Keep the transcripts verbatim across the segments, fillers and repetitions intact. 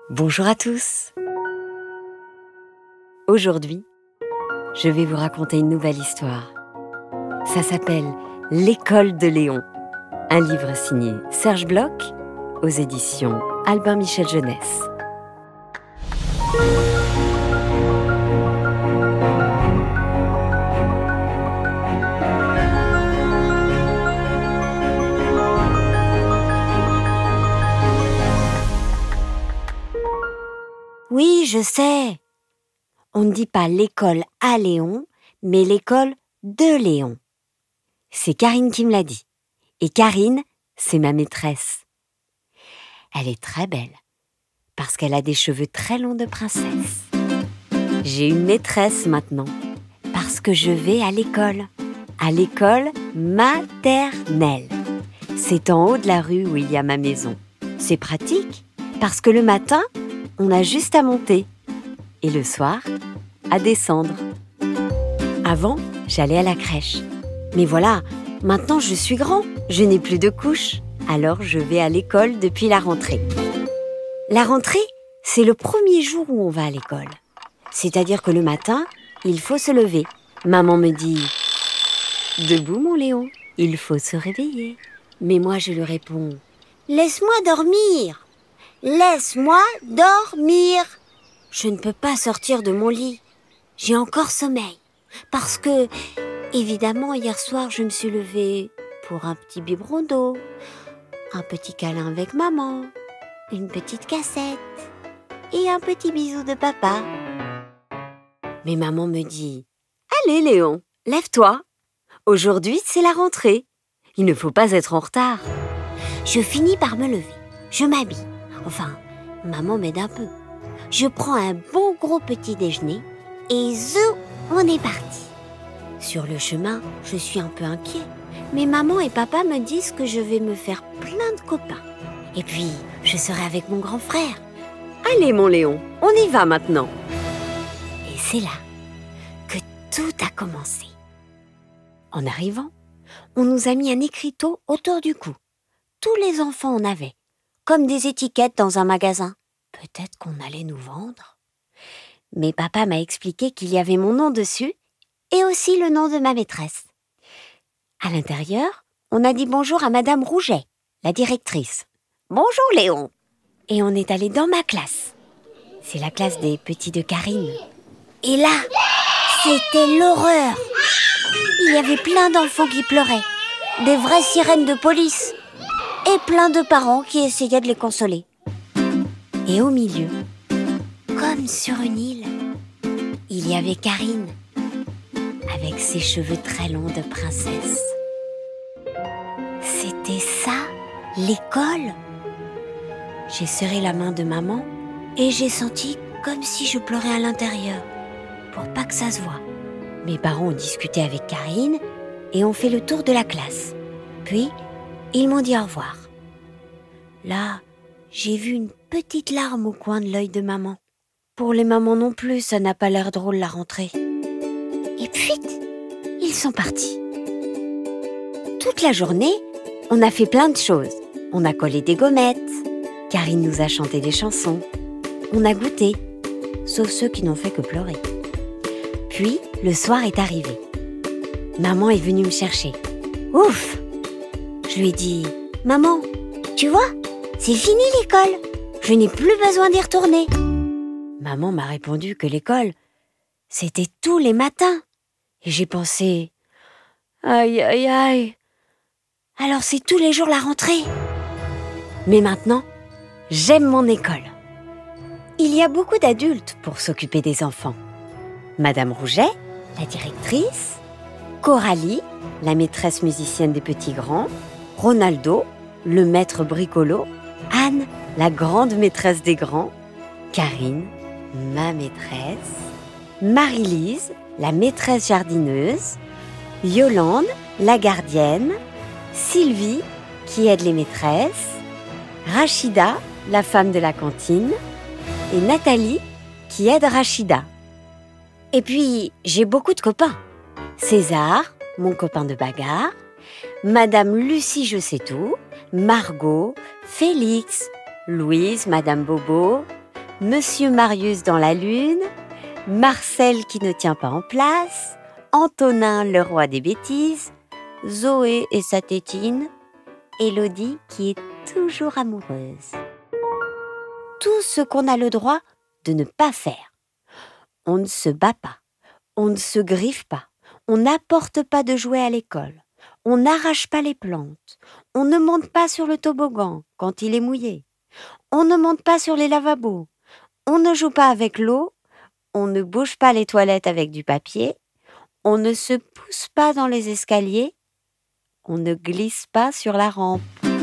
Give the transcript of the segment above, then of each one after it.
Bonjour à tous. Aujourd'hui, je vais vous raconter une nouvelle histoire. Ça s'appelle L'école de Léon, un livre signé Serge Bloch aux éditions Albin Michel Jeunesse. Oui, je sais. On ne dit pas l'école à Léon, mais l'école de Léon. C'est Karine qui me l'a dit. Et Karine, c'est ma maîtresse. Elle est très belle, parce qu'elle a des cheveux très longs de princesse. J'ai une maîtresse maintenant, parce que je vais à l'école, à l'école maternelle. C'est en haut de la rue où il y a ma maison. C'est pratique, parce que le matin, on a juste à monter, et le soir, à descendre. Avant, j'allais à la crèche. Mais voilà, maintenant je suis grand, je n'ai plus de couches, alors je vais à l'école depuis la rentrée. La rentrée, c'est le premier jour où on va à l'école. C'est-à-dire que le matin, il faut se lever. Maman me dit « Debout mon Léon, il faut se réveiller ». Mais moi je lui réponds « Laisse-moi dormir !» Laisse-moi dormir. Je ne peux pas sortir de mon lit. J'ai encore sommeil. Parce que, évidemment, hier soir, je me suis levée pour un petit biberon d'eau, un petit câlin avec maman, une petite cassette et un petit bisou de papa. Mais maman me dit « Allez Léon, lève-toi. Aujourd'hui, c'est la rentrée. Il ne faut pas être en retard. » Je finis par me lever. Je m'habille. Enfin, maman m'aide un peu. Je prends un bon gros petit déjeuner et zou, on est parti. Sur le chemin, je suis un peu inquiet. Mais maman et papa me disent que je vais me faire plein de copains. Et puis, je serai avec mon grand frère. Allez mon Léon, on y va maintenant. Et c'est là que tout a commencé. En arrivant, on nous a mis un écriteau autour du cou. Tous les enfants en avaient. Comme des étiquettes dans un magasin. Peut-être qu'on allait nous vendre. Mais papa m'a expliqué qu'il y avait mon nom dessus et aussi le nom de ma maîtresse. À l'intérieur, on a dit bonjour à Madame Rouget, la directrice. Bonjour Léon. Et on est allé dans ma classe. C'est la classe des petits de Karine. Et là, c'était l'horreur. Il y avait plein d'enfants qui pleuraient. Des vraies sirènes de police. Et plein de parents qui essayaient de les consoler. Et au milieu, comme sur une île, il y avait Karine, avec ses cheveux très longs de princesse. C'était ça, l'école. J'ai serré la main de maman et j'ai senti comme si je pleurais à l'intérieur, pour pas que ça se voie. Mes parents ont discuté avec Karine et ont fait le tour de la classe. Puis, ils m'ont dit au revoir. Là, j'ai vu une petite larme au coin de l'œil de maman. Pour les mamans non plus, ça n'a pas l'air drôle la rentrée. Et puis, ils sont partis. Toute la journée, on a fait plein de choses. On a collé des gommettes. Karine nous a chanté des chansons. On a goûté, sauf ceux qui n'ont fait que pleurer. Puis, le soir est arrivé. Maman est venue me chercher. Ouf! Je lui ai dit, « Maman, tu vois, c'est fini l'école. Je n'ai plus besoin d'y retourner. » Maman m'a répondu que l'école, c'était tous les matins. Et j'ai pensé, « Aïe, aïe, aïe. Alors c'est tous les jours la rentrée. » Mais maintenant, j'aime mon école. Il y a beaucoup d'adultes pour s'occuper des enfants. Madame Rouget, la directrice, Coralie, la maîtresse musicienne des petits grands, Ronaldo, le maître bricolo, Anne, la grande maîtresse des grands, Karine, ma maîtresse, Marie-Lise, la maîtresse jardineuse, Yolande, la gardienne, Sylvie, qui aide les maîtresses, Rachida, la femme de la cantine, et Nathalie, qui aide Rachida. Et puis, j'ai beaucoup de copains. César, mon copain de bagarre, Madame Lucie Je sais tout, Margot, Félix, Louise, Madame Bobo, Monsieur Marius dans la lune, Marcel qui ne tient pas en place, Antonin le roi des bêtises, Zoé et sa tétine, Élodie qui est toujours amoureuse. Tout ce qu'on a le droit de ne pas faire. On ne se bat pas, on ne se griffe pas, on n'apporte pas de jouets à l'école, on n'arrache pas les plantes, on ne monte pas sur le toboggan quand il est mouillé, on ne monte pas sur les lavabos, on ne joue pas avec l'eau, on ne bouge pas les toilettes avec du papier, on ne se pousse pas dans les escaliers, on ne glisse pas sur la rampe.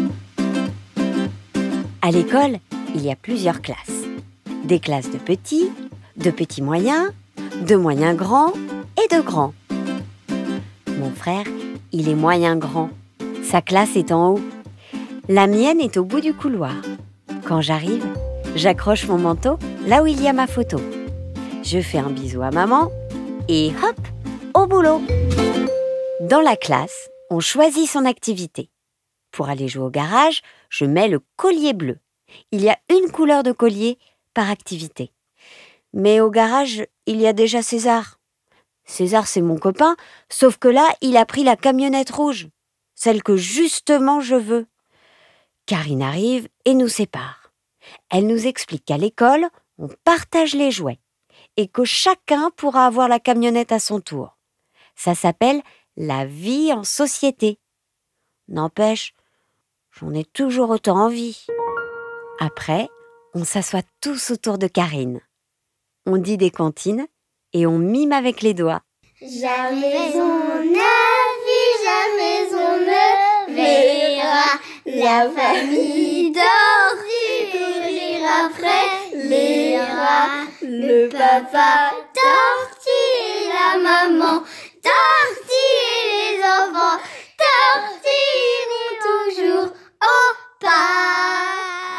À l'école, il y a plusieurs classes. Des classes de petits, de petits moyens, de moyens grands et de grands. Mon frère, il est moyen grand. Sa classe est en haut. La mienne est au bout du couloir. Quand j'arrive, j'accroche mon manteau là où il y a ma photo. Je fais un bisou à maman et hop, au boulot. Dans la classe, on choisit son activité. Pour aller jouer au garage, je mets le collier bleu. Il y a une couleur de collier par activité. Mais au garage, il y a déjà César. César, c'est mon copain, sauf que là, il a pris la camionnette rouge, celle que justement je veux. Karine arrive et nous sépare. Elle nous explique qu'à l'école, on partage les jouets et que chacun pourra avoir la camionnette à son tour. Ça s'appelle la vie en société. N'empêche, j'en ai toujours autant envie. Après, on s'assoit tous autour de Karine. On dit des comptines et on mime avec les doigts. Jamais on n'a vu, jamais on ne verra la famille tortue courir après les rats. Le papa tortue et la maman tortue et les enfants tortue vont toujours au pas.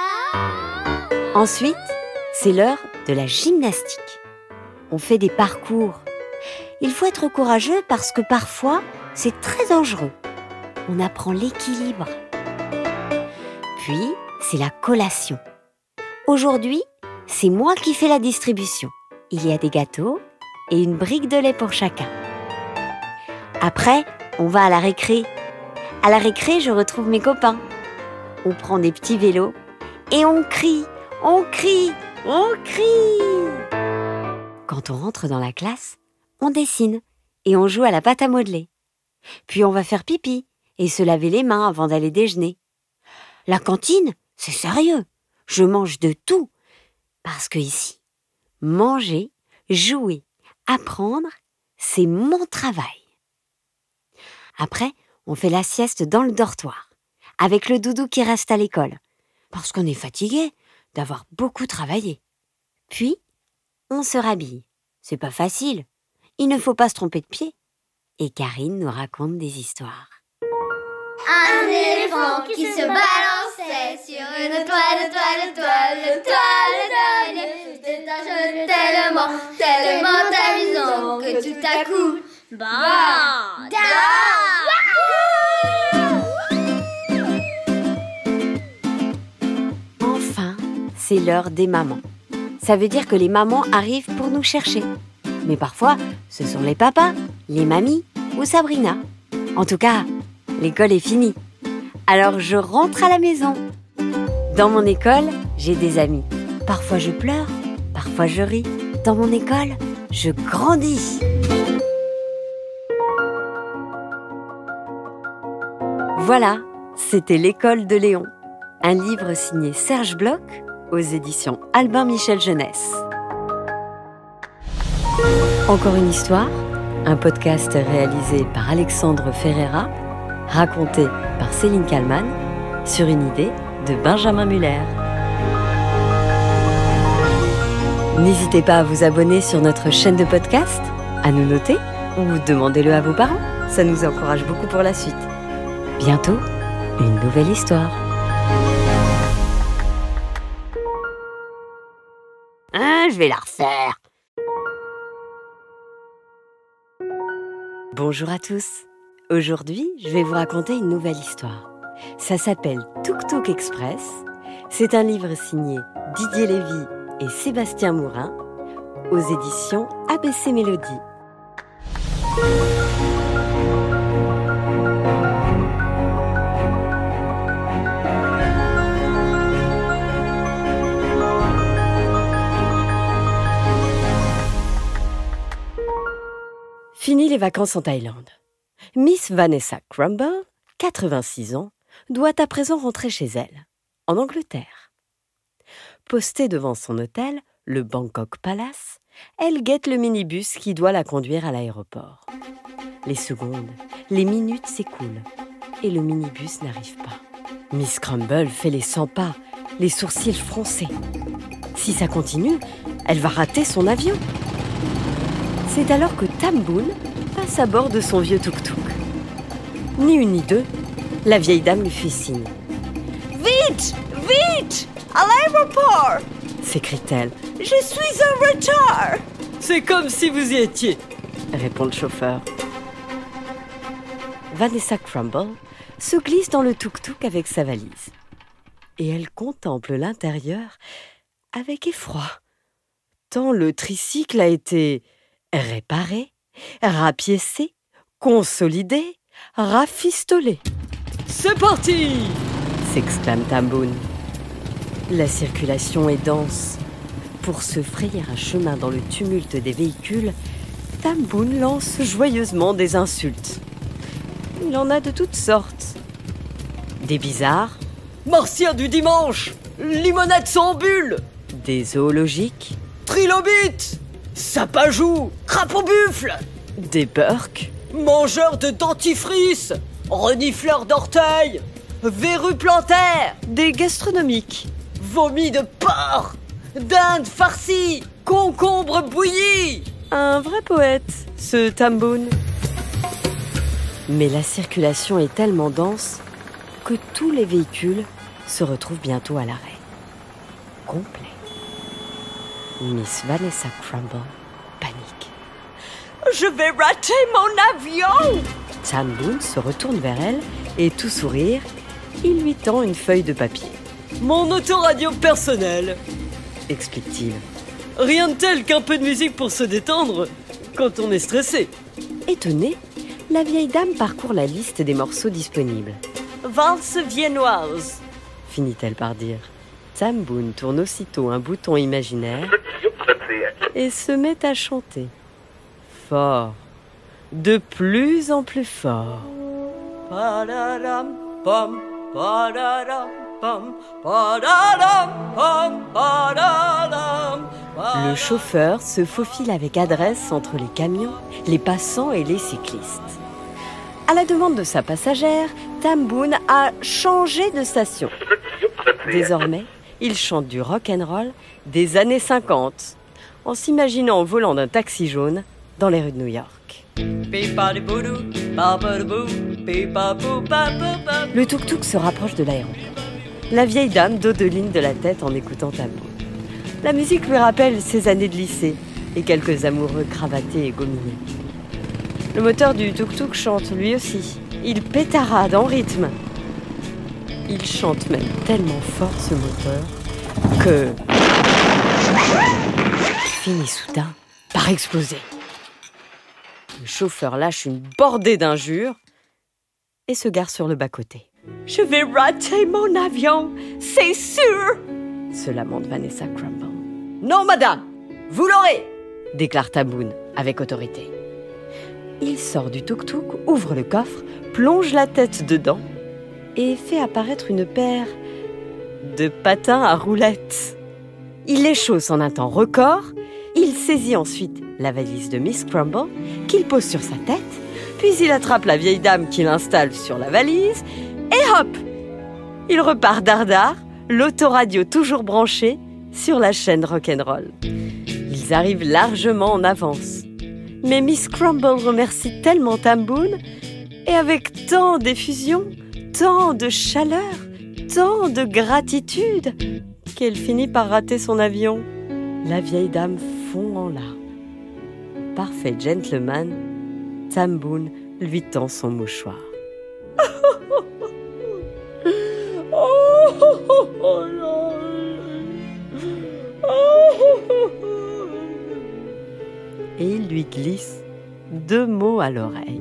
Ensuite, c'est l'heure de la gymnastique. On fait des parcours. Il faut être courageux parce que parfois, c'est très dangereux. On apprend l'équilibre. Puis, c'est la collation. Aujourd'hui, c'est moi qui fais la distribution. Il y a des gâteaux et une brique de lait pour chacun. Après, on va à la récré. À la récré, je retrouve mes copains. On prend des petits vélos et on crie, on crie, on crie. Quand on rentre dans la classe, on dessine et on joue à la pâte à modeler. Puis on va faire pipi et se laver les mains avant d'aller déjeuner. La cantine, c'est sérieux. Je mange de tout. Parce que ici, manger, jouer, apprendre, c'est mon travail. Après, on fait la sieste dans le dortoir, avec le doudou qui reste à l'école, parce qu'on est fatigué d'avoir beaucoup travaillé. Puis, on se rhabille. C'est pas facile. Il ne faut pas se tromper de pied. Et Karine nous raconte des histoires. Un éléphant qui se balançait sur une toile, toile, toile, toile d'araignée. C'était un jeu tellement, tellement amusant que tout à coup, banda! Enfin, c'est l'heure des mamans. Ça veut dire que les mamans arrivent pour nous chercher. Mais parfois, ce sont les papas, les mamies ou Sabrina. En tout cas, l'école est finie. Alors je rentre à la maison. Dans mon école, j'ai des amis. Parfois je pleure, parfois je ris. Dans mon école, je grandis. Voilà, c'était L'école de Léon. Un livre signé Serge Bloch aux éditions Albin Michel Jeunesse. Encore une histoire, un podcast réalisé par Alexandre Ferreira, raconté par Céline Kallmann, sur une idée de Benjamin Muller. N'hésitez pas à vous abonner sur notre chaîne de podcast, à nous noter ou demandez-le à vos parents. Ça nous encourage beaucoup pour la suite. Bientôt, une nouvelle histoire. Hein, je vais la refaire. Bonjour à tous. Aujourd'hui, je vais vous raconter une nouvelle histoire. Ça s'appelle Tuk Tuk Express. C'est un livre signé Didier Lévy et Sébastien Mourin aux éditions A B C Mélodie. Fini les vacances en Thaïlande. Miss Vanessa Crumble, quatre-vingt-six ans, doit à présent rentrer chez elle, en Angleterre. Postée devant son hôtel, le Bangkok Palace, elle guette le minibus qui doit la conduire à l'aéroport. Les secondes, les minutes s'écoulent et le minibus n'arrive pas. Miss Crumble fait les cent pas, les sourcils froncés. Si ça continue, elle va rater son avion. C'est alors que Tam Boone passe à bord de son vieux tuk-tuk. Ni une ni deux, la vieille dame lui fait signe. « Vite, vite, à l'aéroport !» s'écrie-t-elle. « Je suis en retard !»« C'est comme si vous y étiez !» répond le chauffeur. Vanessa Crumble se glisse dans le tuk-tuk avec sa valise. Et elle contemple l'intérieur avec effroi, tant le tricycle a été réparé, rapiécé, consolidé, rafistolé. « C'est parti !» s'exclame Tam Boone. La circulation est dense. Pour se frayer un chemin dans le tumulte des véhicules, Tam Boone lance joyeusement des insultes. Il en a de toutes sortes. Des bizarres. « Martien du dimanche !»« Limonade sans bulle !» Des zoologiques. « Trilobite !»« Sapajou !»« Crapaud buffle !» Des burks. « Mangeur de dentifrice !»« Renifleur d'orteils !»« Verrues plantaires !»« Des gastronomiques. »« Vomi de porc !»« Dinde farcie !»« Concombre bouilli !» Un vrai poète, ce Tam Boone. Mais la circulation est tellement dense que tous les véhicules se retrouvent bientôt à l'arrêt. Complet. Miss Vanessa Crumble panique. « Je vais rater mon avion !» Tam Boone se retourne vers elle et, tout sourire, il lui tend une feuille de papier. « Mon autoradio personnel !» explique-t-il. « Rien de tel qu'un peu de musique pour se détendre quand on est stressé. » Étonnée, la vieille dame parcourt la liste des morceaux disponibles. « Valse viennoise !» finit-elle par dire. Tam Boone tourne aussitôt un bouton imaginaire et se met à chanter. Fort, de plus en plus fort. Le chauffeur se faufile avec adresse entre les camions, les passants et les cyclistes. À la demande de sa passagère, Tam Boone a changé de station. Désormais, il chante du rock'n'roll des années cinquante, en s'imaginant au volant d'un taxi jaune dans les rues de New York. Le tuk-tuk se rapproche de l'aéroport. La vieille dame dodeline de la tête en écoutant Tam Boone. La musique lui rappelle ses années de lycée et quelques amoureux cravatés et gominés. Le moteur du tuk-tuk chante lui aussi. Il pétarade en rythme. Il chante même tellement fort ce moteur que... finit soudain par exploser. Le chauffeur lâche une bordée d'injures et se gare sur le bas-côté. « Je vais rater mon avion, c'est sûr !» se lamente Vanessa Crumble. « Non, madame, vous l'aurez !» déclare Tam Boone avec autorité. Il sort du tuk-tuk, ouvre le coffre, plonge la tête dedans et fait apparaître une paire de patins à roulettes. Il les chausse en un temps record. Il saisit ensuite la valise de Miss Crumble qu'il pose sur sa tête, puis il attrape la vieille dame qu'il installe sur la valise et hop, il repart dardard, l'autoradio toujours branché sur la chaîne rock'n'roll. Ils arrivent largement en avance. Mais Miss Crumble remercie tellement Tam Boone, et avec tant d'effusion, tant de chaleur, tant de gratitude, qu'elle finit par rater son avion. La vieille dame fond en larmes. Parfait gentleman, Tam Boone lui tend son mouchoir. Oh, oh, oh, oh, oh. et il lui glisse deux mots à l'oreille.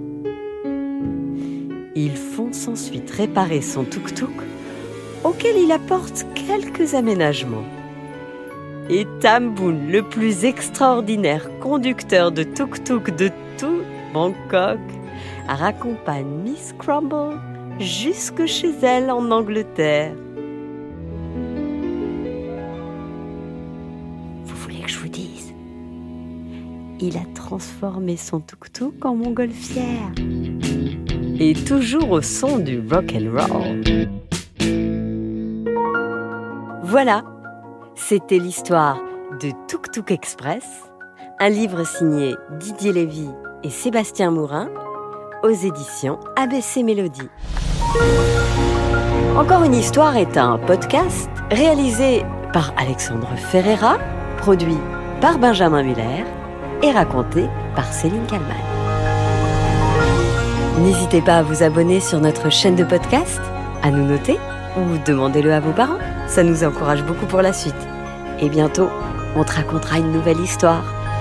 Il fonce ensuite réparer son tuk-tuk, auquel il apporte quelques aménagements. Et Tamboun, le plus extraordinaire conducteur de tuk-tuk de tout Bangkok, raccompagne Miss Crumble jusque chez elle en Angleterre. Vous voulez que je vous dise? Il a transformé son tuk-tuk en montgolfière. Et toujours au son du rock and roll. Voilà, c'était l'histoire de Tuk Tuk Express, un livre signé Didier Lévy et Sébastien Mourin, aux éditions A B C Mélodie. Encore une histoire est un podcast réalisé par Alexandre Ferreira, produit par Benjamin Muller et raconté par Céline Kallmann. N'hésitez pas à vous abonner sur notre chaîne de podcast, à nous noter ou demandez-le à vos parents. Ça nous encourage beaucoup pour la suite. Et bientôt, on te racontera une nouvelle histoire.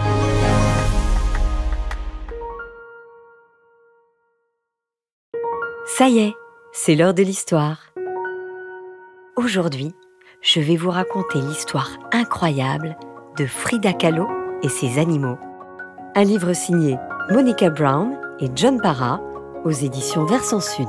Ça y est, c'est l'heure de l'histoire. Aujourd'hui, je vais vous raconter l'histoire incroyable de Frida Kahlo et ses animaux. Un livre signé Monica Brown et John Parra, aux éditions Versant Sud.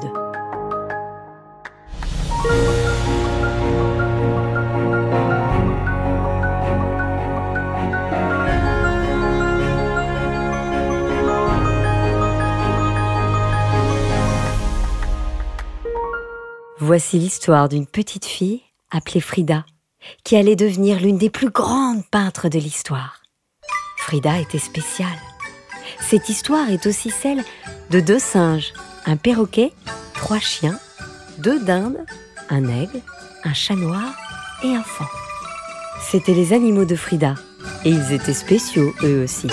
Voici l'histoire d'une petite fille appelée Frida, qui allait devenir l'une des plus grandes peintres de l'histoire. Frida était spéciale. Cette histoire est aussi celle de deux singes, un perroquet, trois chiens, deux dindes, un aigle, un chat noir et un faon. C'étaient les animaux de Frida, et ils étaient spéciaux eux aussi.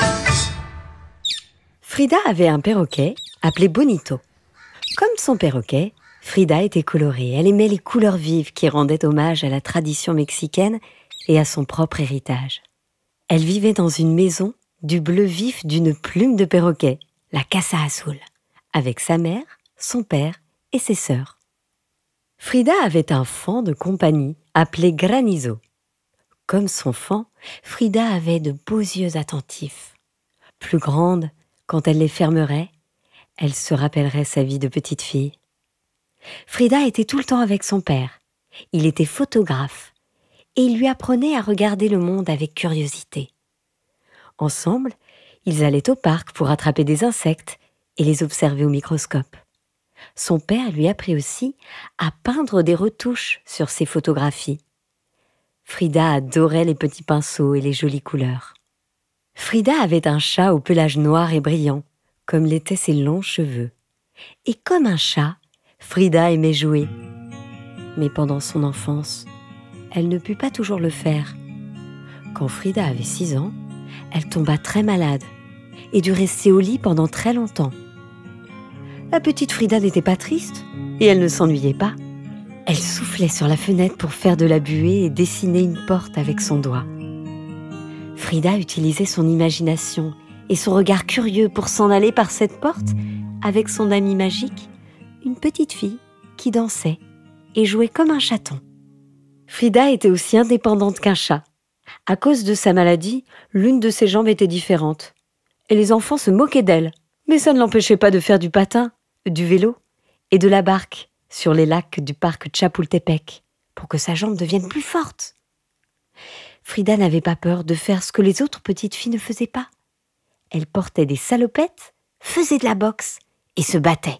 Frida avait un perroquet appelé Bonito. Comme son perroquet, Frida était colorée. Elle aimait les couleurs vives qui rendaient hommage à la tradition mexicaine et à son propre héritage. Elle vivait dans une maison du bleu vif d'une plume de perroquet, la Casa Azul, avec sa mère, son père et ses sœurs. Frida avait un faon de compagnie appelé Granizo. Comme son faon, Frida avait de beaux yeux attentifs. Plus grande, quand elle les fermerait, elle se rappellerait sa vie de petite fille. Frida était tout le temps avec son père. Il était photographe et il lui apprenait à regarder le monde avec curiosité. Ensemble, ils allaient au parc pour attraper des insectes et les observer au microscope. Son père lui apprit aussi à peindre des retouches sur ses photographies. Frida adorait les petits pinceaux et les jolies couleurs. Frida avait un chat au pelage noir et brillant, comme l'étaient ses longs cheveux. Et comme un chat, Frida aimait jouer. Mais pendant son enfance, elle ne put pas toujours le faire. Quand Frida avait six ans, elle tomba très malade et dut rester au lit pendant très longtemps. La petite Frida n'était pas triste et elle ne s'ennuyait pas. Elle soufflait sur la fenêtre pour faire de la buée et dessiner une porte avec son doigt. Frida utilisait son imagination et son regard curieux pour s'en aller par cette porte avec son amie magique, une petite fille qui dansait et jouait comme un chaton. Frida était aussi indépendante qu'un chat. À cause de sa maladie, l'une de ses jambes était différente. Et les enfants se moquaient d'elle. Mais ça ne l'empêchait pas de faire du patin, du vélo et de la barque sur les lacs du parc Chapultepec pour que sa jambe devienne plus forte. Frida n'avait pas peur de faire ce que les autres petites filles ne faisaient pas. Elle portait des salopettes, faisait de la boxe et se battait.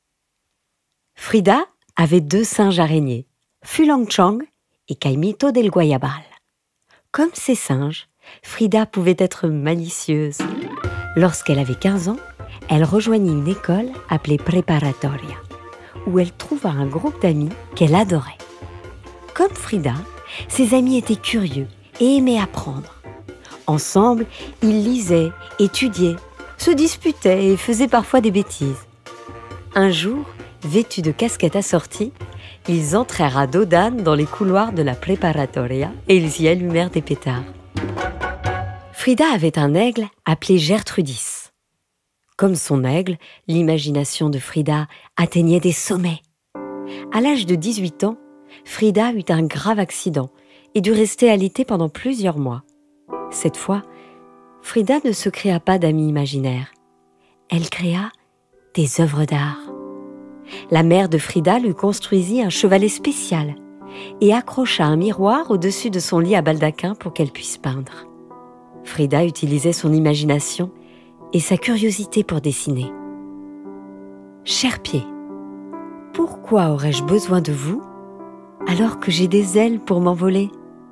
Frida avait deux singes araignées, Fulangchong et Caimito del Guayabal. Comme ces singes, Frida pouvait être malicieuse. Lorsqu'elle avait quinze ans, elle rejoignit une école appelée Preparatoria, où elle trouva un groupe d'amis qu'elle adorait. Comme Frida, ses amis étaient curieux et aimaient apprendre. Ensemble, ils lisaient, étudiaient, se disputaient et faisaient parfois des bêtises. Un jour, vêtus de casquettes assorties, ils entrèrent à dos d'âne dans les couloirs de la Preparatoria et ils y allumèrent des pétards. Frida avait un aigle appelé Gertrudis. Comme son aigle, l'imagination de Frida atteignait des sommets. À l'âge de dix-huit ans, Frida eut un grave accident et dut rester alitée pendant plusieurs mois. Cette fois, Frida ne se créa pas d'amis imaginaires. Elle créa des œuvres d'art. La mère de Frida lui construisit un chevalet spécial et accrocha un miroir au-dessus de son lit à baldaquin pour qu'elle puisse peindre. Frida utilisait son imagination et sa curiosité pour dessiner. « Cher pied, pourquoi aurais-je besoin de vous alors que j'ai des ailes pour m'envoler ?»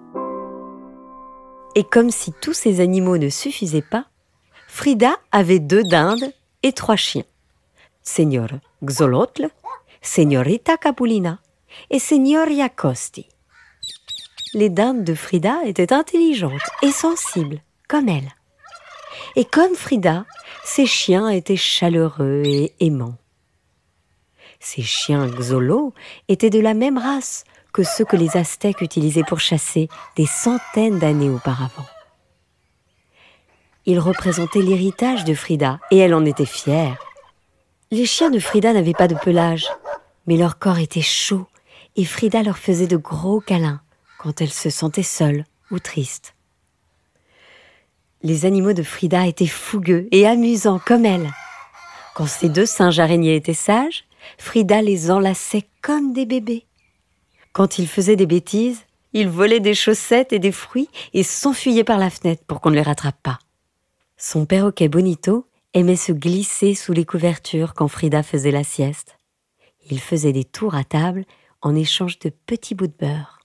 Et comme si tous ces animaux ne suffisaient pas, Frida avait deux dindes et trois chiens. Señor Xolotl, Señorita Capulina et Señoria Costi. Les dindes de Frida étaient intelligentes et sensibles, comme elle. Et comme Frida, ses chiens étaient chaleureux et aimants. Ces chiens Xolo étaient de la même race que ceux que les Aztèques utilisaient pour chasser des centaines d'années auparavant. Ils représentaient l'héritage de Frida et elle en était fière. Les chiens de Frida n'avaient pas de pelage, mais leur corps était chaud et Frida leur faisait de gros câlins quand elle se sentait seule ou triste. Les animaux de Frida étaient fougueux et amusants comme elle. Quand ces deux singes araignées étaient sages, Frida les enlaçait comme des bébés. Quand ils faisaient des bêtises, ils volaient des chaussettes et des fruits et s'enfuyaient par la fenêtre pour qu'on ne les rattrape pas. Son perroquet Bonito aimait se glisser sous les couvertures quand Frida faisait la sieste. Il faisait des tours à table en échange de petits bouts de beurre.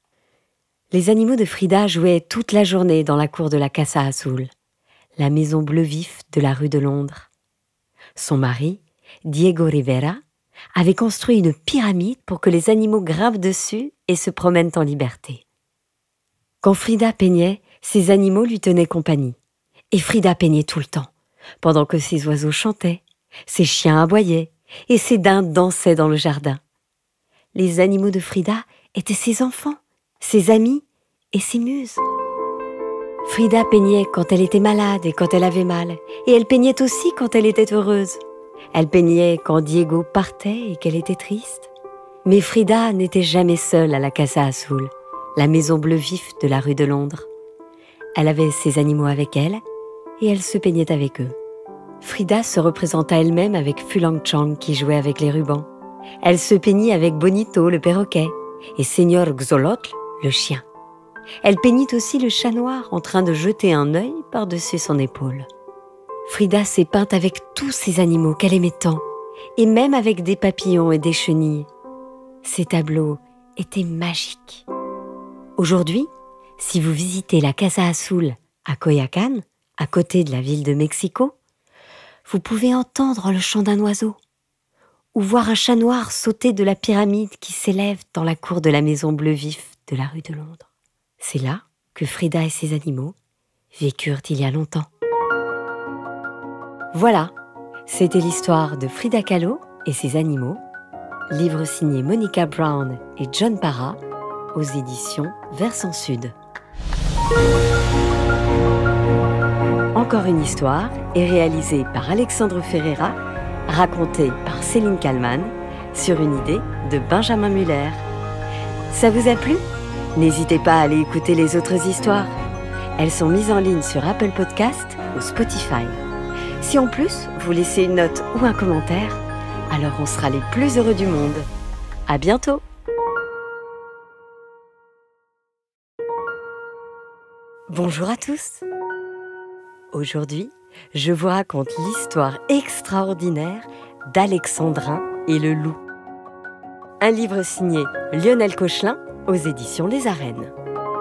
Les animaux de Frida jouaient toute la journée dans la cour de la Casa Azul, la maison bleu vif de la rue de Londres. Son mari, Diego Rivera, avait construit une pyramide pour que les animaux grimpent dessus et se promènent en liberté. Quand Frida peignait, ses animaux lui tenaient compagnie. Et Frida peignait tout le temps, pendant que ses oiseaux chantaient, ses chiens aboyaient et ses dindes dansaient dans le jardin. Les animaux de Frida étaient ses enfants, ses amis et ses muses. Frida peignait quand elle était malade et quand elle avait mal, et elle peignait aussi quand elle était heureuse. Elle peignait quand Diego partait et qu'elle était triste. Mais Frida n'était jamais seule à la Casa Azul, la maison bleu vif de la rue de Londres. Elle avait ses animaux avec elle et elle se peignait avec eux. Frida se représenta elle-même avec Fulang Chang qui jouait avec les rubans. Elle se peignit avec Bonito, le perroquet, et Señor Xolotl, le chien. Elle peignit aussi le chat noir en train de jeter un œil par-dessus son épaule. Frida s'est peinte avec tous ces animaux qu'elle aimait tant, et même avec des papillons et des chenilles. Ces tableaux étaient magiques. Aujourd'hui, si vous visitez la Casa Azul à Coyoacán, à côté de la ville de Mexico, vous pouvez entendre le chant d'un oiseau ou voir un chat noir sauter de la pyramide qui s'élève dans la cour de la maison bleu vif de la rue de Londres. C'est là que Frida et ses animaux vécurent il y a longtemps. Voilà, c'était l'histoire de Frida Kahlo et ses animaux, livre signé Monica Brown et John Parra, aux éditions Versant Sud. Encore une histoire est réalisée par Alexandre Ferreira, racontée par Céline Kallmann, sur une idée de Benjamin Muller. Ça vous a plu ? N'hésitez pas à aller écouter les autres histoires. Elles sont mises en ligne sur Apple Podcast ou Spotify. Si en plus, vous laissez une note ou un commentaire, alors on sera les plus heureux du monde. À bientôt! Bonjour à tous! Aujourd'hui, je vous raconte l'histoire extraordinaire d'Alexandrin et le loup. Un livre signé Lionel Cochelin aux éditions Les Arènes.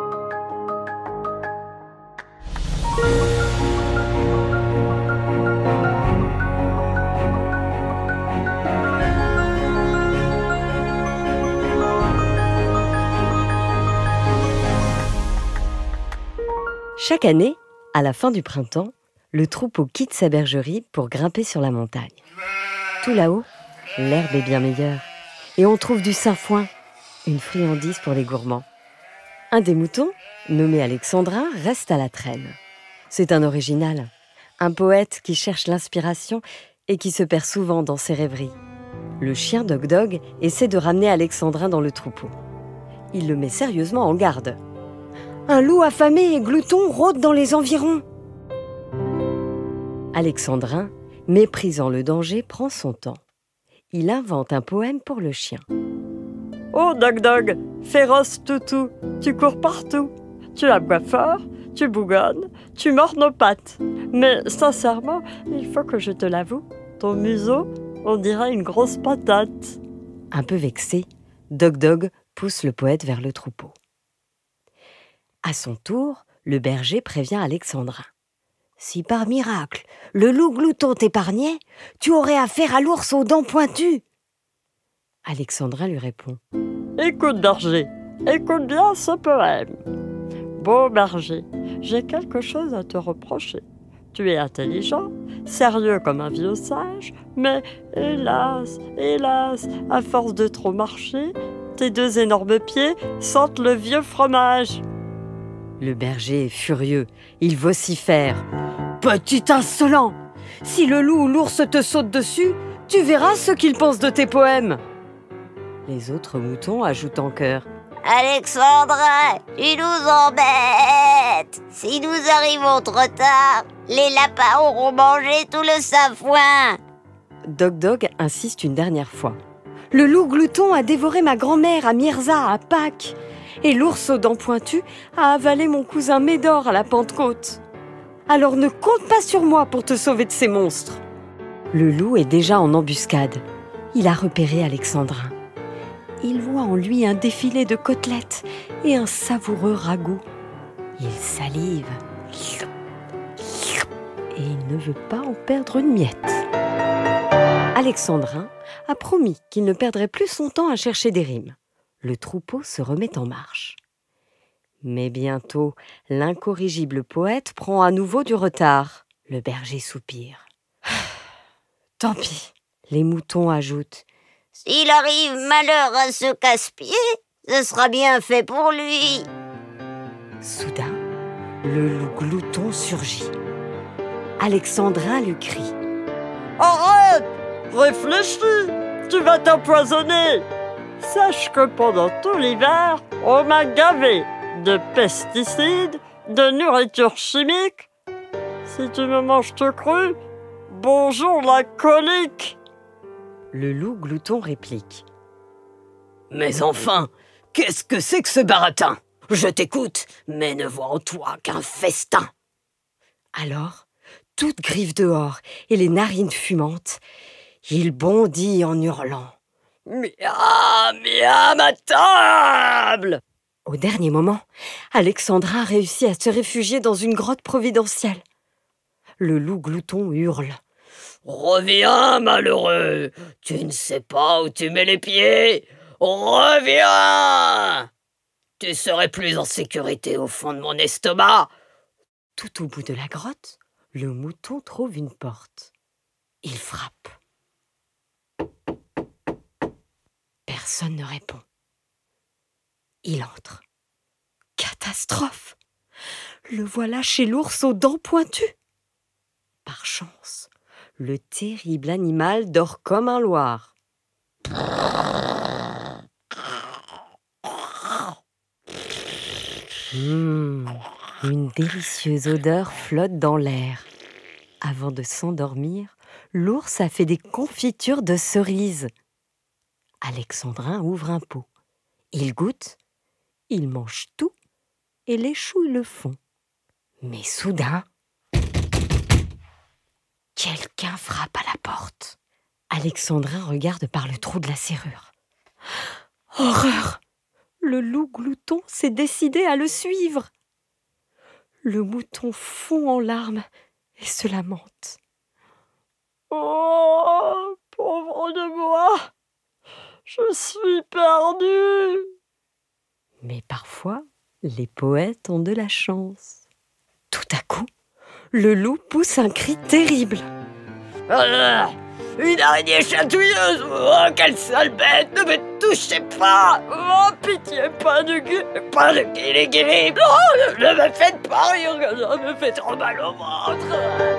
Chaque année, à la fin du printemps, le troupeau quitte sa bergerie pour grimper sur la montagne. Tout là-haut, l'herbe est bien meilleure et on trouve du sainfoin, une friandise pour les gourmands. Un des moutons, nommé Alexandrin, reste à la traîne. C'est un original, un poète qui cherche l'inspiration et qui se perd souvent dans ses rêveries. Le chien Dog Dog essaie de ramener Alexandrin dans le troupeau. Il le met sérieusement en garde. Un loup affamé et glouton rôde dans les environs. Alexandrin, méprisant le danger, prend son temps. Il invente un poème pour le chien. « Oh Dog Dog, féroce toutou, tu cours partout. Tu aboies fort, tu bougonnes, tu mords nos pattes. Mais sincèrement, il faut que je te l'avoue, ton museau, on dirait une grosse patate. » Un peu vexé, Dog Dog pousse le poète vers le troupeau. À son tour, le berger prévient Alexandrin. « Si par miracle, le loup glouton t'épargnait, tu aurais affaire à l'ours aux dents pointues. » Alexandrin lui répond. « Écoute, berger, écoute bien ce poème. Beau berger, j'ai quelque chose à te reprocher. Tu es intelligent, sérieux comme un vieux sage, mais hélas, hélas, à force de trop marcher, tes deux énormes pieds sentent le vieux fromage. » Le berger est furieux, il vocifère. « Petit insolent, si le loup ou l'ours te saute dessus, tu verras ce qu'il pense de tes poèmes. » Les autres moutons ajoutent en chœur. « Alexandrin, tu nous embêtes. Si nous arrivons trop tard, les lapins auront mangé tout le safouin. » Dog Dog insiste une dernière fois. « Le loup glouton a dévoré ma grand-mère à Mirza à Pâques. Et l'ours aux dents pointues a avalé mon cousin Médor à la Pentecôte. Alors ne compte pas sur moi pour te sauver de ces monstres. » Le loup est déjà en embuscade. Il a repéré Alexandrin. Il voit en lui un défilé de côtelettes et un savoureux ragoût. Il salive et il ne veut pas en perdre une miette. Alexandrin a promis qu'il ne perdrait plus son temps à chercher des rimes. Le troupeau se remet en marche. Mais bientôt, l'incorrigible poète prend à nouveau du retard. Le berger soupire. « Tant pis !» Les moutons ajoutent. « S'il arrive malheur à ce casse-pied, ce sera bien fait pour lui. » Soudain, le loup glouton surgit. Alexandrin lui crie. « Arrête! Réfléchis! Tu vas t'empoisonner! Sache que pendant tout l'hiver, on m'a gavé de pesticides, de nourriture chimique. Si tu me manges tout cru, bonjour la colique !» Le loup glouton réplique. « Mais enfin, qu'est-ce que c'est que ce baratin? Je t'écoute, mais ne vois en toi qu'un festin. » Alors, toute griffe dehors et les narines fumantes, il bondit en hurlant. « Miam, miam, à table !» Au dernier moment, Alexandrin réussit à se réfugier dans une grotte providentielle. Le loup glouton hurle. « Reviens, malheureux! Tu ne sais pas où tu mets les pieds! Reviens! Tu serais plus en sécurité au fond de mon estomac! » Tout au bout de la grotte, le mouton trouve une porte. Il frappe. Personne ne répond. Il entre. Catastrophe! Le voilà chez l'ours aux dents pointues. Par chance, le terrible animal dort comme un loir. Mmh, une délicieuse odeur flotte dans l'air. Avant de s'endormir, l'ours a fait des confitures de cerises. Alexandrin ouvre un pot. Il goûte, il mange tout et les chouilles le font. Mais soudain, quelqu'un frappe à la porte. Alexandrin regarde par le trou de la serrure. Horreur! Le loup glouton s'est décidé à le suivre. Le mouton fond en larmes et se lamente. Oh, pauvre de moi! Je suis perdu. Mais parfois, les poètes ont de la chance. Tout à coup, le loup pousse un cri terrible. Ah, Une araignée chatouilleuse! Oh, quelle sale bête! Ne me touchez pas! Oh, pitié, pas de gueule, pas de guili-guili! Oh, ne, ne me faites pas rire, ça me fait trop mal au ventre!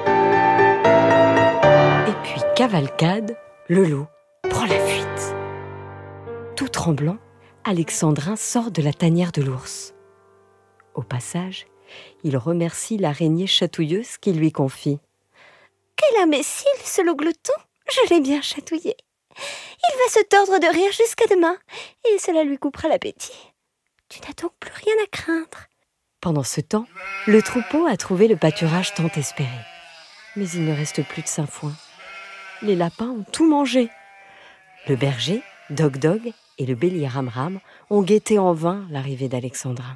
Et puis, cavalcade, le loup prend la fuite. Tout tremblant, Alexandrin sort de la tanière de l'ours. Au passage, il remercie l'araignée chatouilleuse qui lui confie. « Quel imbécile, ce loup glouton! Je l'ai bien chatouillé. Il va se tordre de rire jusqu'à demain, et cela lui coupera l'appétit. Tu n'as donc plus rien à craindre. » Pendant ce temps, le troupeau a trouvé le pâturage tant espéré. Mais il ne reste plus de sainfoin. Les lapins ont tout mangé. Le berger, Dog Dog, et le bélier Ram Ram ont guetté en vain l'arrivée d'Alexandrin.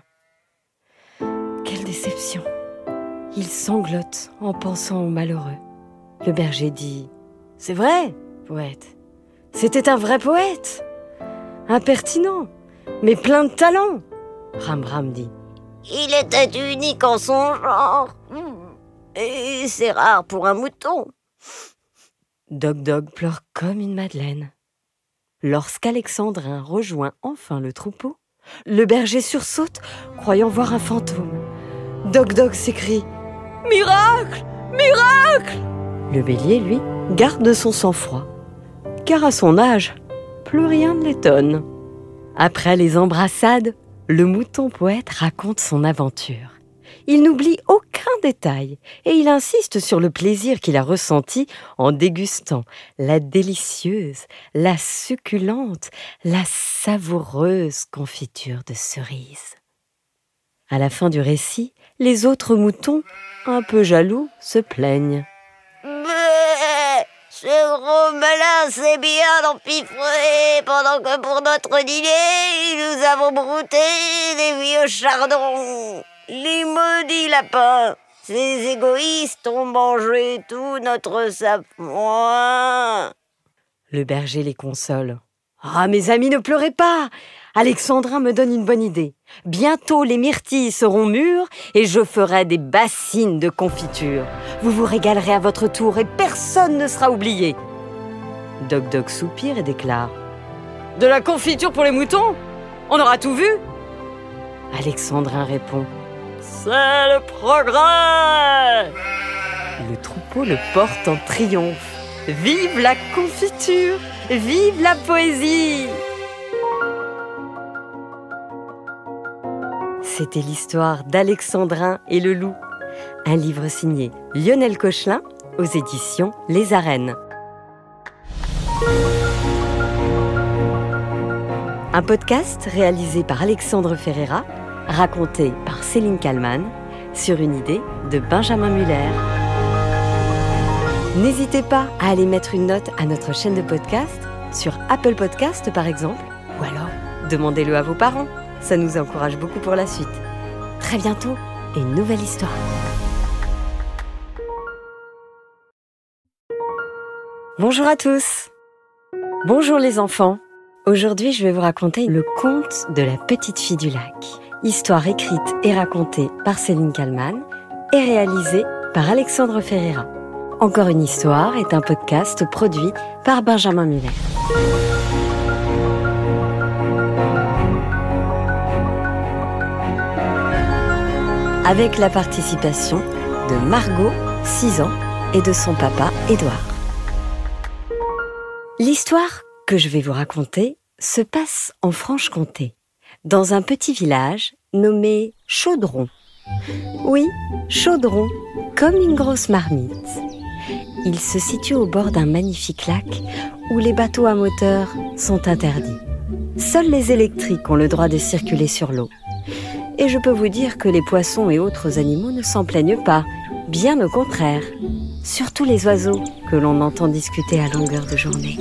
Quelle déception! Il sanglote en pensant au malheureux. Le berger dit « C'est vrai, poète. C'était un vrai poète. Impertinent, mais plein de talent. » Ram Ram dit « Il était unique en son genre. Et c'est rare pour un mouton. » Dog Dog pleure comme une madeleine. Lorsqu'Alexandrin rejoint enfin le troupeau, le berger sursaute, croyant voir un fantôme. Dog Dog s'écrie « Miracle! Miracle !» Le bélier, lui, garde son sang-froid, car à son âge, plus rien ne l'étonne. Après les embrassades, le mouton poète raconte son aventure. Il n'oublie aucun détail et il insiste sur le plaisir qu'il a ressenti en dégustant la délicieuse, la succulente, la savoureuse confiture de cerise. À la fin du récit, les autres moutons, un peu jaloux, se plaignent. « Mais ce gros malin s'est bien empiffré pendant que pour notre dîner, nous avons brouté des vieux chardons. Les maudits lapins, ces égoïstes ont mangé tout notre sainfoin. » Le berger les console. « Ah, mes amis, ne pleurez pas! Alexandrin me donne une bonne idée. Bientôt, les myrtilles seront mûres et je ferai des bassines de confiture. Vous vous régalerez à votre tour et personne ne sera oublié. » Dog Dog soupire et déclare. « De la confiture pour les moutons? On aura tout vu ?» Alexandrin répond. « C'est le progrès !» Le troupeau le porte en triomphe. Vive la confiture! Vive la poésie! C'était l'histoire d'Alexandrin et le loup, un livre signé Lionel Cochelin aux éditions Les Arènes. Un podcast réalisé par Alexandre Ferreira, raconté par Céline Kallmann, sur une idée de Benjamin Muller. N'hésitez pas à aller mettre une note à notre chaîne de podcast, sur Apple Podcast par exemple, ou alors demandez-le à vos parents. Ça nous encourage beaucoup pour la suite. Très bientôt, une nouvelle histoire. Bonjour à tous. Bonjour les enfants. Aujourd'hui, je vais vous raconter le conte de la petite fille du lac. Histoire écrite et racontée par Céline Kallmann et réalisée par Alexandre Ferreira. Encore une histoire est un podcast produit par Benjamin Muller. Avec la participation de Margot, six ans, et de son papa, Édouard. L'histoire que je vais vous raconter se passe en Franche-Comté, dans un petit village nommé Chaudron. Oui, Chaudron, comme une grosse marmite. Il se situe au bord d'un magnifique lac où les bateaux à moteur sont interdits. Seuls les électriques ont le droit de circuler sur l'eau. Et je peux vous dire que les poissons et autres animaux ne s'en plaignent pas, bien au contraire. Surtout les oiseaux que l'on entend discuter à longueur de journée.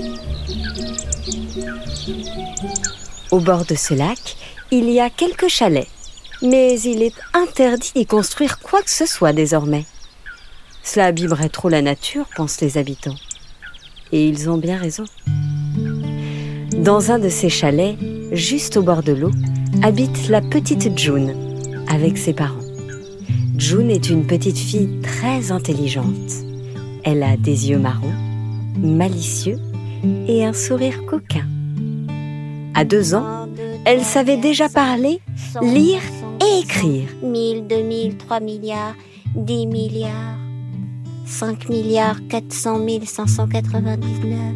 Au bord de ce lac, il y a quelques chalets, mais il est interdit d'y construire quoi que ce soit désormais. Cela abîmerait trop la nature, pensent les habitants. Et ils ont bien raison. Dans un de ces chalets, juste au bord de l'eau, habite la petite June, avec ses parents. June est une petite fille très intelligente. Elle a des yeux marrons, malicieux et un sourire coquin. À deux ans, elle savait déjà parler, lire et écrire. Mille, deux mille, trois milliards, dix milliards, cinq milliards, quatre cent mille, cinq cent quatre-vingt-dix-neuf.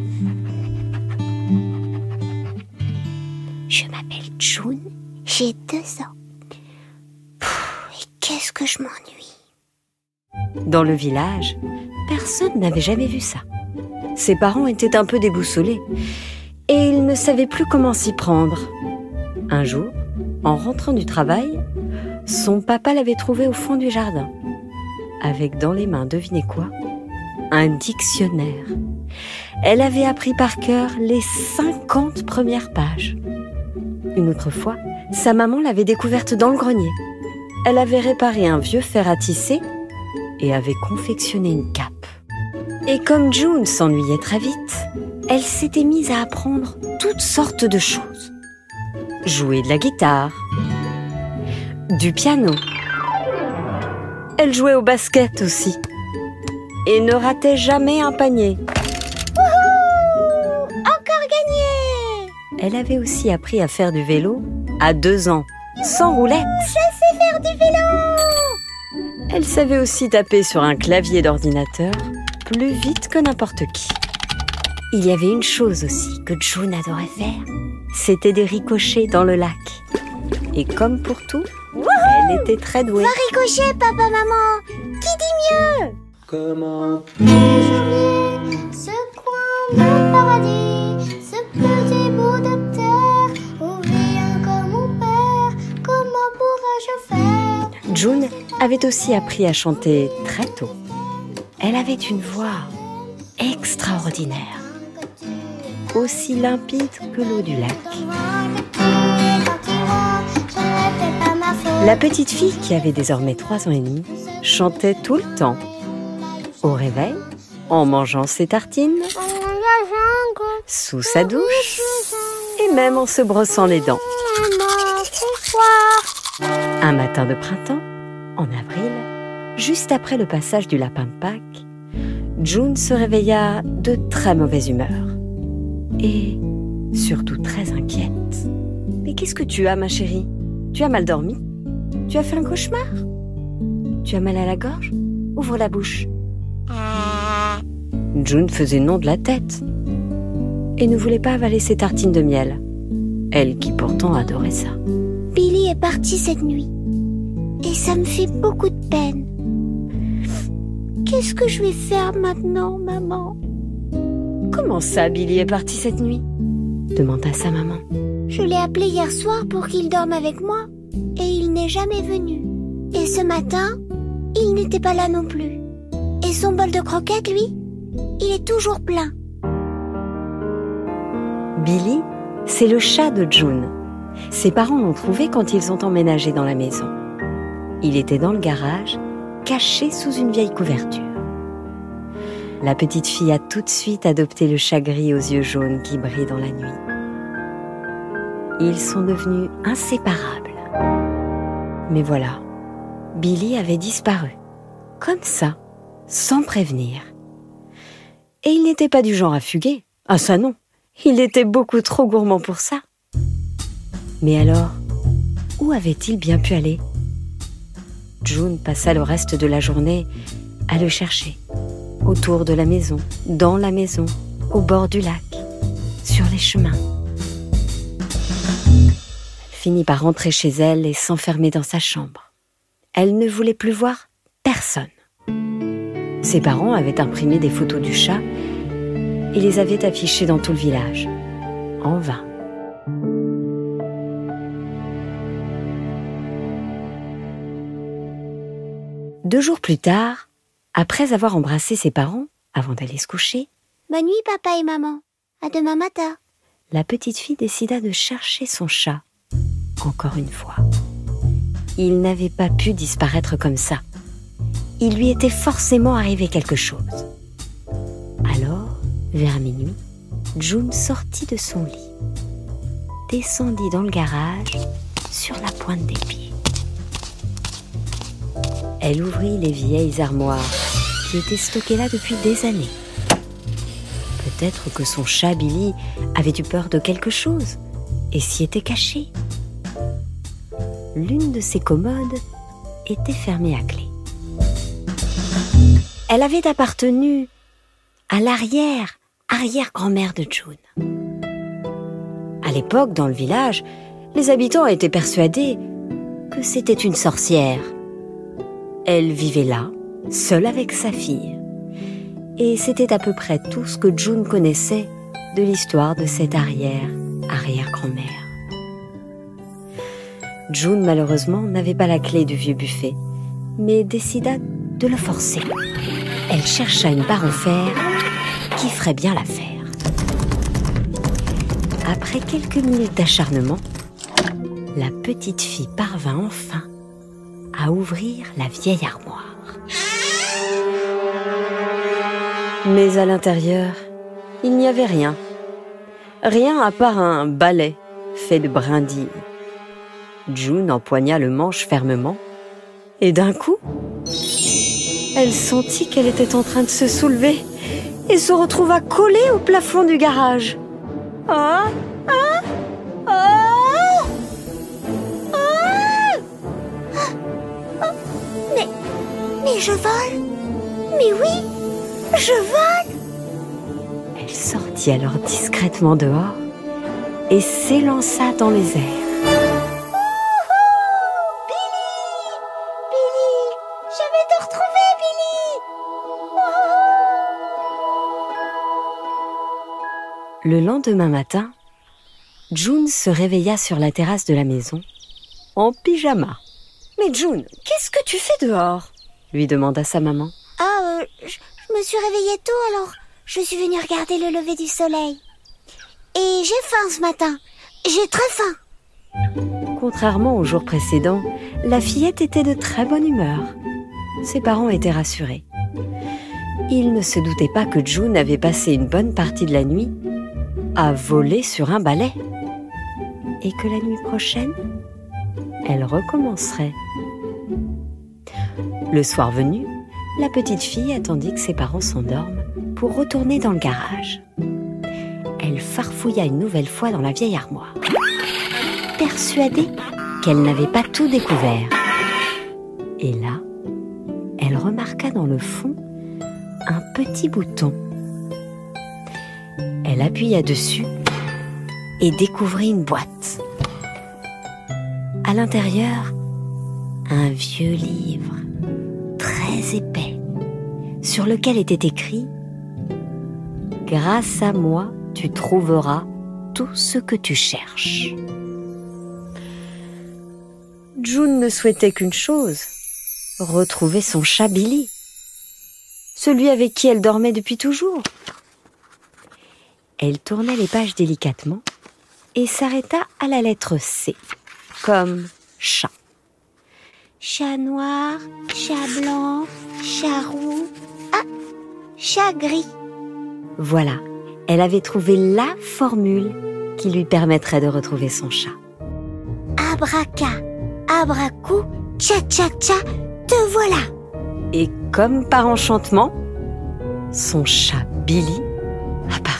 Je m'appelle June, j'ai deux ans. Pouh, et qu'est-ce que je m'ennuie. Dans le village, personne n'avait jamais vu ça. Ses parents étaient un peu déboussolés et ils ne savaient plus comment s'y prendre. Un jour, en rentrant du travail, son papa l'avait trouvée au fond du jardin, avec dans les mains, devinez quoi ? Un dictionnaire. Elle avait appris par cœur les cinquante premières pages. Une autre fois, sa maman l'avait découverte dans le grenier. Elle avait réparé un vieux fer à tisser et avait confectionné une cape. Et comme June s'ennuyait très vite, elle s'était mise à apprendre toutes sortes de choses. Jouer de la guitare, du piano. Elle jouait au basket aussi et ne ratait jamais un panier. Wouhou! Encore gagné! Elle avait aussi appris à faire du vélo à deux ans, sans roulette. Je sais faire du vélo! Elle savait aussi taper sur un clavier d'ordinateur plus vite que n'importe qui. Il y avait une chose aussi que June adorait faire, c'était des ricochets dans le lac. Et comme pour tout, Wouhou! Elle était très douée. Va ricocher, papa, maman! Qui dit mieux? Comment Aujourd'hui, ce coin de paradis, ce petit bout de terre, où vit un comme mon père, comment pourrais-je faire? June avait aussi appris à chanter très tôt. Elle avait une voix extraordinaire, aussi limpide que l'eau du lac. La petite fille, qui avait désormais trois ans et demi, chantait tout le temps. Au réveil, en mangeant ses tartines, sous sa douche et même en se brossant les dents. Un matin de printemps, en avril, juste après le passage du lapin de Pâques, June se réveilla de très mauvaise humeur et surtout très inquiète. « Mais qu'est-ce que tu as, ma chérie? Tu as mal dormi? Tu as fait un cauchemar? Tu as mal à la gorge? Ouvre la bouche. » June faisait non de la tête et ne voulait pas avaler ses tartines de miel, elle qui pourtant adorait ça. Billy est parti cette nuit et ça me fait beaucoup de peine. Qu'est-ce que je vais faire maintenant, maman? Comment ça, Billy est parti cette nuit? Demanda sa maman. Je l'ai appelé hier soir pour qu'il dorme avec moi et il n'est jamais venu. Et ce matin, il n'était pas là non plus. Et son bol de croquettes, lui, il est toujours plein. Billy, c'est le chat de June. Ses parents l'ont trouvé quand ils ont emménagé dans la maison. Il était dans le garage, caché sous une vieille couverture. La petite fille a tout de suite adopté le chat gris aux yeux jaunes qui brille dans la nuit. Ils sont devenus inséparables. Mais voilà, Billy avait disparu, comme ça, sans prévenir. Et il n'était pas du genre à fuguer. Ah ça non, il était beaucoup trop gourmand pour ça. Mais alors, où avait-il bien pu aller? June passa le reste de la journée à le chercher, autour de la maison, dans la maison, au bord du lac, sur les chemins. Elle finit par rentrer chez elle et s'enfermer dans sa chambre. Elle ne voulait plus voir personne. Ses parents avaient imprimé des photos du chat et les avaient affichées dans tout le village, en vain. Deux jours plus tard, après avoir embrassé ses parents, avant d'aller se coucher, « Bonne nuit, papa et maman. À demain matin. » La petite fille décida de chercher son chat, encore une fois. Il n'avait pas pu disparaître comme ça. Il lui était forcément arrivé quelque chose. Alors, vers minuit, June sortit de son lit, descendit dans le garage sur la pointe des pieds. Elle ouvrit les vieilles armoires qui étaient stockées là depuis des années. Peut-être que son chat Billy avait eu peur de quelque chose et s'y était caché. L'une de ses commodes était fermée à clé. Elle avait appartenu à l'arrière, arrière-grand-mère de June. À l'époque, dans le village, les habitants étaient persuadés que c'était une sorcière. Elle vivait là, seule avec sa fille. Et c'était à peu près tout ce que June connaissait de l'histoire de cette arrière, arrière-grand-mère. June, malheureusement, n'avait pas la clé du vieux buffet, mais décida de le forcer. Elle chercha une barre en fer qui ferait bien l'affaire. Après quelques minutes d'acharnement, la petite fille parvint enfin à ouvrir la vieille armoire. Mais à l'intérieur, il n'y avait rien. Rien à part un balai fait de brindilles. June empoigna le manche fermement et d'un coup, elle sentit qu'elle était en train de se soulever et se retrouva collée au plafond du garage. Ah, ah, ah, ah, ah, mais, mais je vole. Mais oui, je vole. Elle sortit alors discrètement dehors et s'élança dans les airs. Le lendemain matin, June se réveilla sur la terrasse de la maison, en pyjama. « Mais June, qu'est-ce que tu fais dehors ?» lui demanda sa maman. « Ah, euh, je, je me suis réveillée tôt, alors je suis venue regarder le lever du soleil. Et j'ai faim ce matin, j'ai très faim. » Contrairement au jour précédent, la fillette était de très bonne humeur. Ses parents étaient rassurés. Ils ne se doutaient pas que June avait passé une bonne partie de la nuit à voler sur un balai et que la nuit prochaine, elle recommencerait. Le soir venu, la petite fille attendit que ses parents s'endorment pour retourner dans le garage. Elle farfouilla une nouvelle fois dans la vieille armoire, persuadée qu'elle n'avait pas tout découvert. Et là, elle remarqua dans le fond un petit bouton. Elle appuya dessus et découvrit une boîte. À l'intérieur, un vieux livre très épais sur lequel était écrit « Grâce à moi, tu trouveras tout ce que tu cherches. » June ne souhaitait qu'une chose, retrouver son chat Billy, celui avec qui elle dormait depuis toujours. Elle tourna les pages délicatement et s'arrêta à la lettre C, comme chat. Chat noir, chat blanc, chat roux, ah, chat gris. Voilà, elle avait trouvé la formule qui lui permettrait de retrouver son chat. Abraca, abracou, tcha tcha tcha, te voilà. Et comme par enchantement, son chat Billy apparut.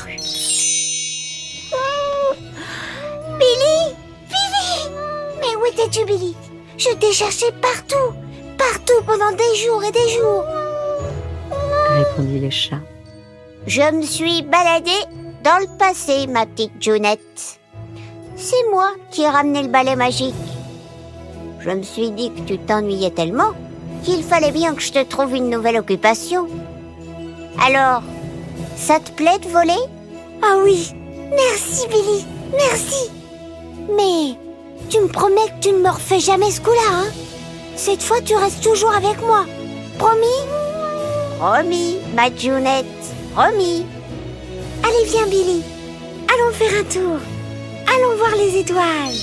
Billy, Billy, mais où étais-tu, Billy? Je t'ai cherché partout, partout pendant des jours et des jours. Répondit le chat. Je me suis baladée dans le passé, ma petite Junette. C'est moi qui ai ramené le balai magique. Je me suis dit que tu t'ennuyais tellement qu'il fallait bien que je te trouve une nouvelle occupation. Alors, ça te plaît de voler? Ah oui, merci Billy, merci. Mais tu me promets que tu ne me refais jamais ce coup-là, hein? Cette fois, tu restes toujours avec moi. Promis? Promis, ma Junette, promis. Allez, viens Billy, allons faire un tour. Allons voir les étoiles.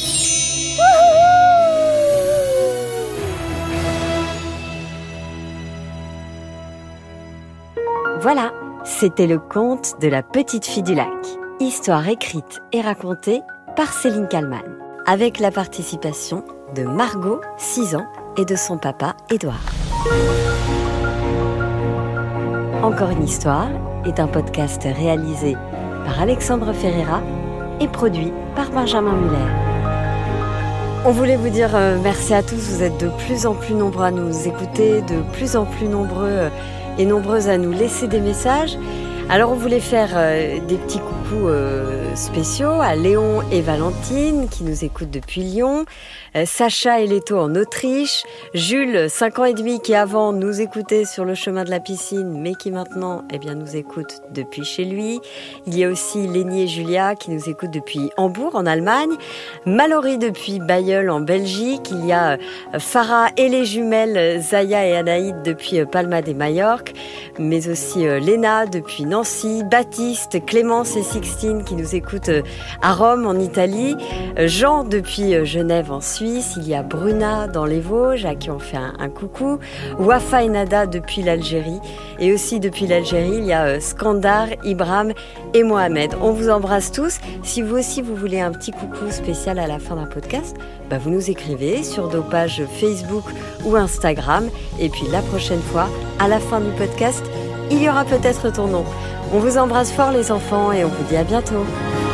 Voilà, c'était le conte de la petite fille du lac. Histoire écrite et racontée par Céline Kallmann, avec la participation de Margot, six ans, et de son papa, Édouard. Encore une histoire, est un podcast réalisé par Alexandre Ferreira et produit par Benjamin Muller. On voulait vous dire euh, merci à tous, vous êtes de plus en plus nombreux à nous écouter, de plus en plus nombreux euh, et nombreuses à nous laisser des messages. Alors on voulait faire euh, des petits coucous euh, spéciaux à Léon et Valentine qui nous écoutent depuis Lyon, euh, Sacha et Leto en Autriche, Jules, cinq ans et demi, qui avant nous écoutait sur le chemin de la piscine mais qui maintenant eh bien, nous écoute depuis chez lui. Il y a aussi Lénie et Julia qui nous écoutent depuis Hambourg en Allemagne, Mallory depuis Bailleul en Belgique, il y a euh, Farah et les jumelles Zaya et Anaïd depuis euh, Palma de Majorque, mais aussi euh, Léna depuis Nancy, Baptiste, Clémence et Sixtine qui nous écoutent à Rome en Italie, Jean depuis Genève en Suisse, il y a Bruna dans les Vosges à qui on fait un, un coucou, Wafa et Nada depuis l'Algérie et aussi depuis l'Algérie il y a Skandar, Ibram et Mohamed. On vous embrasse tous. Si vous aussi vous voulez un petit coucou spécial à la fin d'un podcast, bah vous nous écrivez sur nos pages Facebook ou Instagram et puis la prochaine fois, à la fin du podcast, il y aura peut-être ton nom. On vous embrasse fort les enfants et on vous dit à bientôt.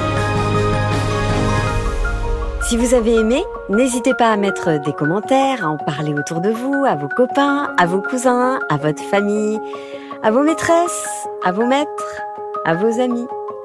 Si vous avez aimé, n'hésitez pas à mettre des commentaires, à en parler autour de vous, à vos copains, à vos cousins, à votre famille, à vos maîtresses, à vos maîtres, à vos amis.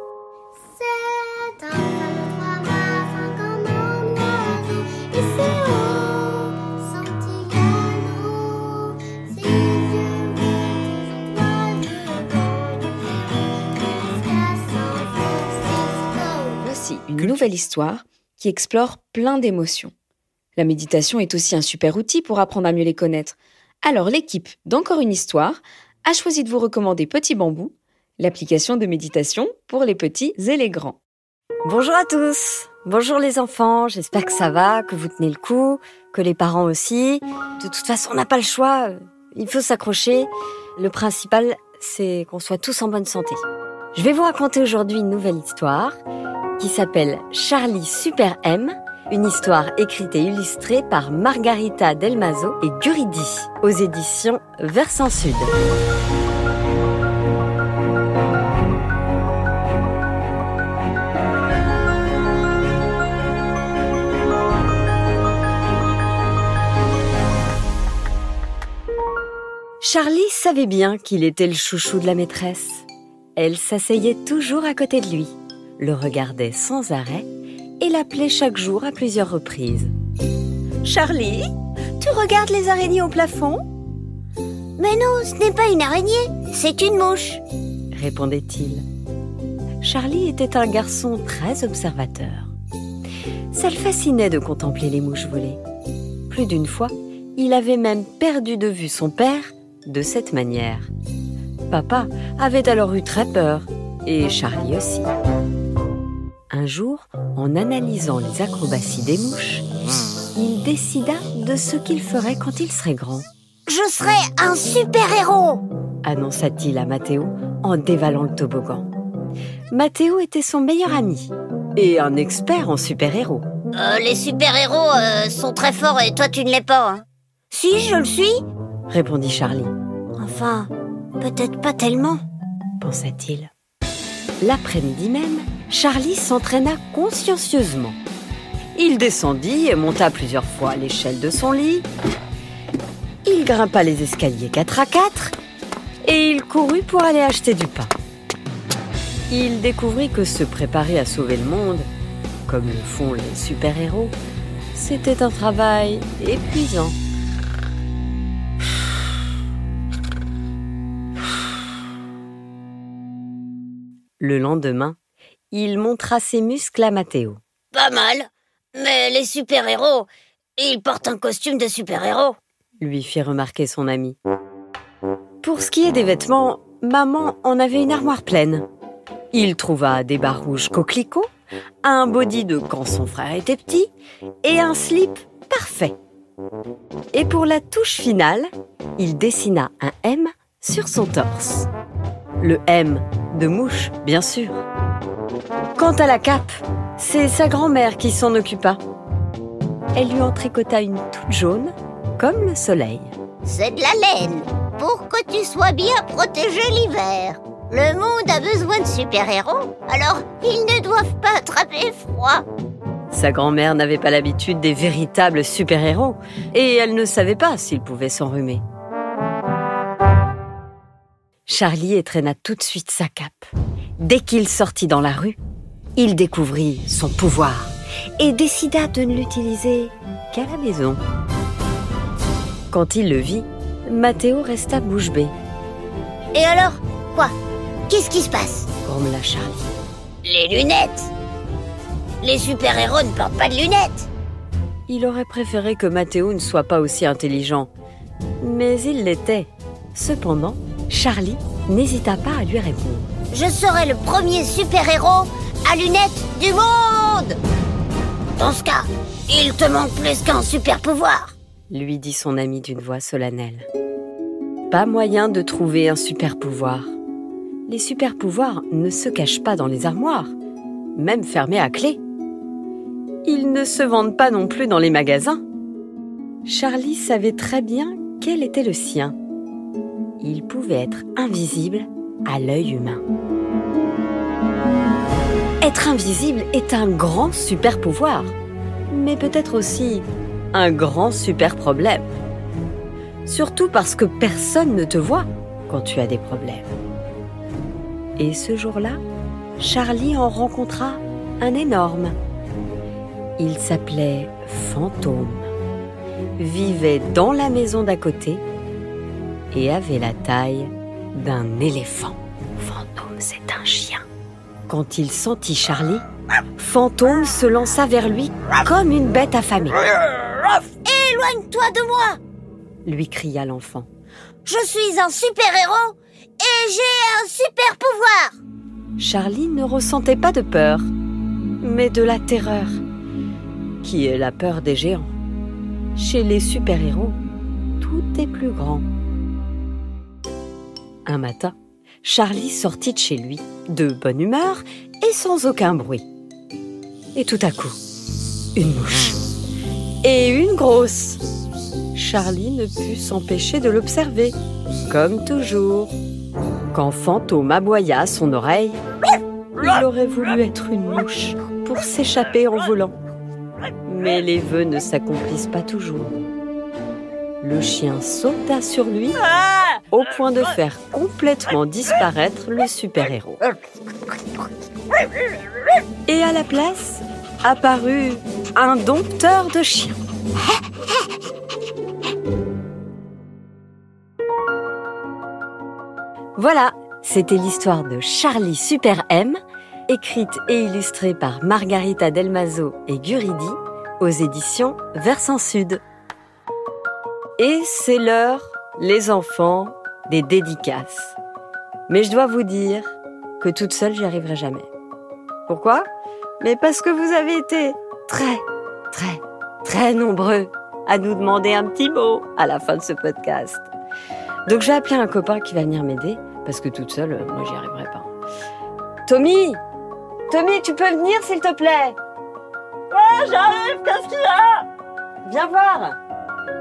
Une nouvelle histoire qui explore plein d'émotions. La méditation est aussi un super outil pour apprendre à mieux les connaître. Alors l'équipe d'Encore une histoire a choisi de vous recommander Petit Bambou, l'application de méditation pour les petits et les grands. Bonjour à tous, bonjour les enfants, j'espère que ça va, que vous tenez le coup, que les parents aussi. De toute façon, on n'a pas le choix, il faut s'accrocher. Le principal, c'est qu'on soit tous en bonne santé. Je vais vous raconter aujourd'hui une nouvelle histoire qui s'appelle Charlie Super M, une histoire écrite et illustrée par Margarita Delmazo et Guridi, aux éditions Versant Sud. Charlie savait bien qu'il était le chouchou de la maîtresse. Elle s'asseyait toujours à côté de lui, le regardait sans arrêt et l'appelait chaque jour à plusieurs reprises. « Charlie, tu regardes les araignées au plafond ?»« Mais non, ce n'est pas une araignée, c'est une mouche !» répondait-il. Charlie était un garçon très observateur. Ça le fascinait de contempler les mouches voler. Plus d'une fois, il avait même perdu de vue son père de cette manière. Papa avait alors eu très peur, et Charlie aussi. Un jour, en analysant les acrobaties des mouches, il décida de ce qu'il ferait quand il serait grand. « Je serai un super-héros !» annonça-t-il à Mathéo en dévalant le toboggan. Mathéo était son meilleur ami et un expert en super-héros. Euh, les super-héros euh, sont très forts et toi tu ne l'es pas. Hein. Si, je le suis, répondit Charlie. Enfin, peut-être pas tellement, pensa-t-il. L'après-midi même, Charlie s'entraîna consciencieusement. Il descendit et monta plusieurs fois l'échelle de son lit. Il grimpa les escaliers quatre à quatre et il courut pour aller acheter du pain. Il découvrit que se préparer à sauver le monde, comme le font les super-héros, c'était un travail épuisant. Le lendemain, il montra ses muscles à Mathéo. « Pas mal, mais les super-héros, ils portent un costume de super-héros !» lui fit remarquer son ami. Pour ce qui est des vêtements, maman en avait une armoire pleine. Il trouva des bas rouges coquelicots, un body de quand son frère était petit et un slip parfait. Et pour la touche finale, il dessina un M sur son torse. Le M de mouche, bien sûr. Quant à la cape, c'est sa grand-mère qui s'en occupa. Elle lui en tricota une toute jaune, comme le soleil. « C'est de la laine, pour que tu sois bien protégé l'hiver. » Le monde a besoin de super-héros, alors ils ne doivent pas attraper froid. Sa grand-mère n'avait pas l'habitude des véritables super-héros et elle ne savait pas s'ils pouvaient s'enrhumer. Charlie étrenna tout de suite sa cape. Dès qu'il sortit dans la rue, il découvrit son pouvoir et décida de ne l'utiliser qu'à la maison. Quand il le vit, Mathéo resta bouche bée. Et alors, quoi? Qu'est-ce qui se passe? Grommela Charlie. Les lunettes! Les super-héros ne portent pas de lunettes! Il aurait préféré que Mathéo ne soit pas aussi intelligent, mais il l'était. Cependant, Charlie n'hésita pas à lui répondre. Je serai le premier super-héros à lunettes du monde! Dans ce cas, il te manque plus qu'un super-pouvoir! Lui dit son ami d'une voix solennelle. Pas moyen de trouver un super-pouvoir. Les super-pouvoirs ne se cachent pas dans les armoires, même fermés à clé. Ils ne se vendent pas non plus dans les magasins. Charlie savait très bien quel était le sien. Il pouvait être invisible à l'œil humain. Être invisible est un grand super-pouvoir, mais peut-être aussi un grand super-problème. Surtout parce que personne ne te voit quand tu as des problèmes. Et ce jour-là, Charlie en rencontra un énorme. Il s'appelait Fantôme, vivait dans la maison d'à côté et avait la taille d'un éléphant. Fantôme, c'est un chien. Quand il sentit Charlie, Fantôme se lança vers lui comme une bête affamée. « Éloigne-toi de moi !» lui cria l'enfant. « Je suis un super-héros et j'ai un super-pouvoir !» Charlie ne ressentait pas de peur, mais de la terreur, qui est la peur des géants. Chez les super-héros, tout est plus grand. Un matin, Charlie sortit de chez lui, de bonne humeur et sans aucun bruit. Et tout à coup, une mouche. Et une grosse. Charlie ne put s'empêcher de l'observer, comme toujours. Quand Fantôme aboya à son oreille, il aurait voulu être une mouche pour s'échapper en volant. Mais les vœux ne s'accomplissent pas toujours. Le chien sauta sur lui au point de faire complètement disparaître le super-héros. Et à la place, apparut un dompteur de chiens. Voilà, c'était l'histoire de Charlie Super M, écrite et illustrée par Margarita Delmazo et Guridi, aux éditions Versant Sud. Et c'est l'heure, les enfants, des dédicaces. Mais je dois vous dire que toute seule, j'y arriverai jamais. Pourquoi ? Mais parce que vous avez été très, très, très nombreux à nous demander un petit mot à la fin de ce podcast. Donc j'ai appelé un copain qui va venir m'aider, parce que toute seule, moi j'y arriverai pas. Tommy Tommy, tu peux venir s'il te plaît ? Ouais, j'arrive, qu'est-ce qu'il y a ? Viens voir. Quoi ?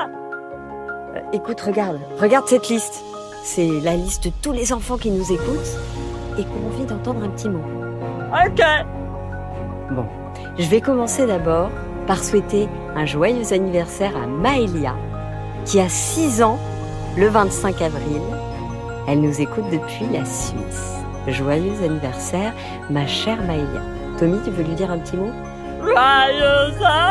euh, Écoute, regarde, regarde cette liste. C'est la liste de tous les enfants qui nous écoutent et qui ont envie d'entendre un petit mot. Ok. Bon, je vais commencer d'abord par souhaiter un joyeux anniversaire à Maëlia, qui a six ans le vingt-cinq avril. Elle nous écoute depuis la Suisse. Joyeux anniversaire, ma chère Maëlia. Tommy, tu veux lui dire un petit mot ? Joyeux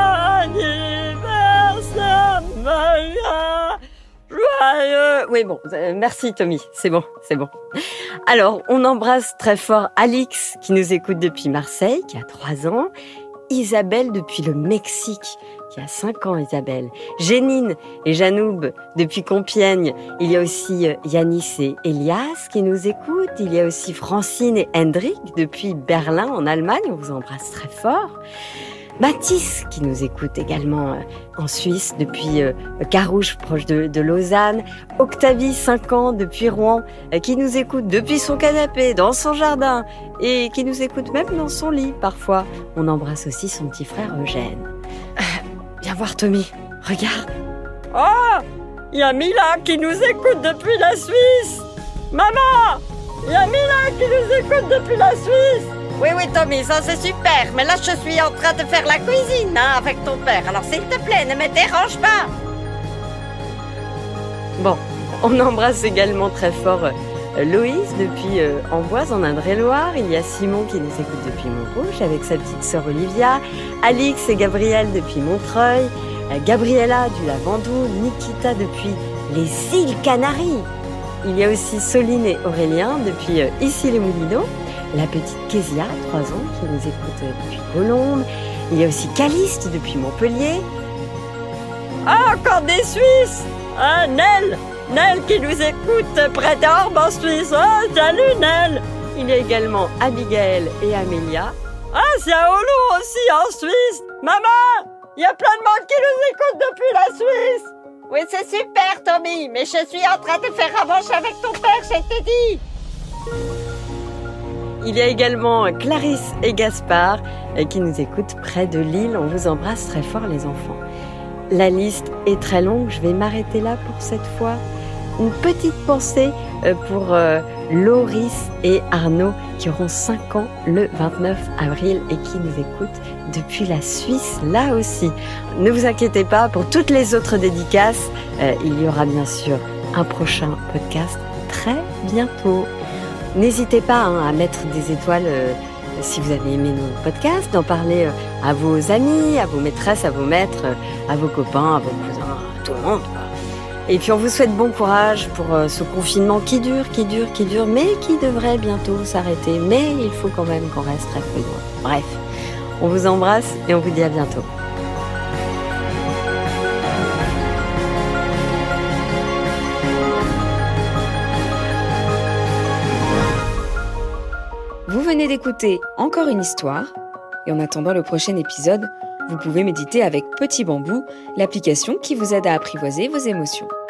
anniversaire, Maëlia. Joyeux... Oui, bon, euh, merci Tommy, c'est bon, c'est bon. Alors, on embrasse très fort Alix, qui nous écoute depuis Marseille, qui a trois ans, Isabelle depuis le Mexique, qui a cinq ans, Isabelle, Jénine et Janoub depuis Compiègne, il y a aussi Yanis et Elias qui nous écoutent, il y a aussi Francine et Hendrik depuis Berlin, en Allemagne, on vous embrasse très fort. Mathis, qui nous écoute également euh, en Suisse, depuis euh, Carouge, proche de, de Lausanne. Octavie, cinq ans, depuis Rouen, euh, qui nous écoute depuis son canapé, dans son jardin, et qui nous écoute même dans son lit, parfois. On embrasse aussi son petit frère Eugène. Euh, viens voir Tommy, regarde. Oh, il y a Mila qui nous écoute depuis la Suisse. Maman, Il y a Mila qui nous écoute depuis la Suisse. Oui, oui, Tommy, ça c'est super. Mais là, je suis en train de faire la cuisine hein, avec ton père. Alors, s'il te plaît, ne me dérange pas. Bon, on embrasse également très fort euh, Loïs depuis euh, Amboise en Indre-et-Loire. Il y a Simon qui nous écoute depuis Montrouge avec sa petite sœur Olivia. Alix et Gabriel depuis Montreuil. Euh, Gabriella du Lavandou. Nikita depuis les îles Canaries. Il y a aussi Soline et Aurélien depuis euh, Issy-les-Moulineaux. La petite Kezia, trois ans, qui nous écoute euh, depuis Colombes. Il y a aussi Caliste depuis Montpellier. Ah, encore des Suisses. Ah, Nel. Nel qui nous écoute près d'Orbe en Suisse. Ah, salut Nel. Il y a également Abigail et Amélia. Ah, c'est à Olo aussi en Suisse. Maman, il y a plein de monde qui nous écoute depuis la Suisse. Oui, c'est super, Tommy. Mais je suis en train de faire à manger avec ton père, je t'ai dit. Il y a également Clarisse et Gaspard qui nous écoutent près de Lille. On vous embrasse très fort les enfants. La liste est très longue, je vais m'arrêter là pour cette fois. Une petite pensée pour Loris et Arnaud qui auront cinq ans le vingt-neuf avril et qui nous écoutent depuis la Suisse là aussi. Ne vous inquiétez pas, pour toutes les autres dédicaces, il y aura bien sûr un prochain podcast très bientôt. N'hésitez pas hein, à mettre des étoiles euh, si vous avez aimé nos podcasts, d'en parler euh, à vos amis, à vos maîtresses, à vos maîtres, euh, à vos copains, à vos cousins, à tout le monde. Quoi. Et puis on vous souhaite bon courage pour euh, ce confinement qui dure, qui dure, qui dure, mais qui devrait bientôt s'arrêter. Mais il faut quand même qu'on reste très prudent. Bref, on vous embrasse et on vous dit à bientôt. Vous venez d'écouter Encore une histoire, et en attendant le prochain épisode, vous pouvez méditer avec Petit Bambou, l'application qui vous aide à apprivoiser vos émotions.